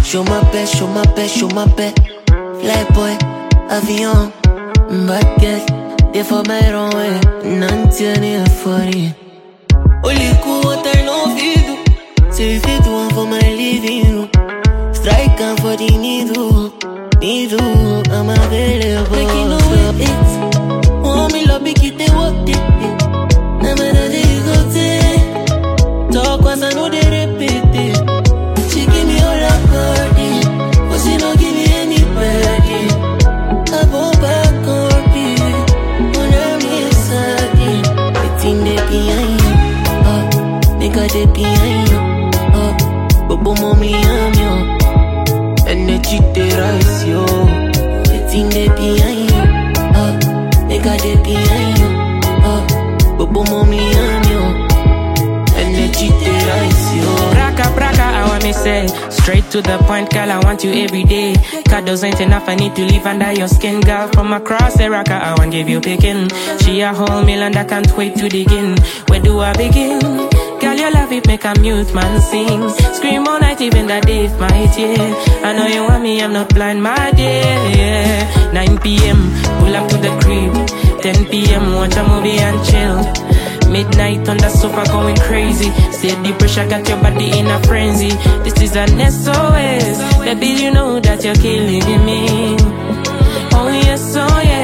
Show my best, show my best, show my best. Fly boy, avion, baguette. Des fois, mais non, non, tiens, ni folie. Only cool water, no feed. Say if it one for my living. Strike and for the needle. I'm available. Make you know it. Want me love, make it, they walk it. Never that they go take. Talk once, I know they repeat it. She give me all her body, but she don't give me any burden. I go back on it, when I'm inside it. The thing they behind you, they got they behind you. But mommy, I'm you. Energy they rise, yo. The thing they behind you, they got they behind you. But mommy, I'm you. Energy they rise, yo. Braka, I want me say. Straight to the point, girl, I want you every day. Cuddles ain't enough, I need to live under your skin. Girl, from across the rock, I want give you picking. She a whole meal and I can't wait to begin. Where do I begin? Girl, your love it make a mute man sing. Scream all night, even the day if might, yeah. I know you want me, I'm not blind, my dear, yeah. 9 p.m, pull up to the crib. 10 p.m, watch a movie and chill. Midnight on the sofa going crazy. Say the pressure got your body in a frenzy. This is an SOS. Baby, you know that you're killing me. Oh yes, oh yes.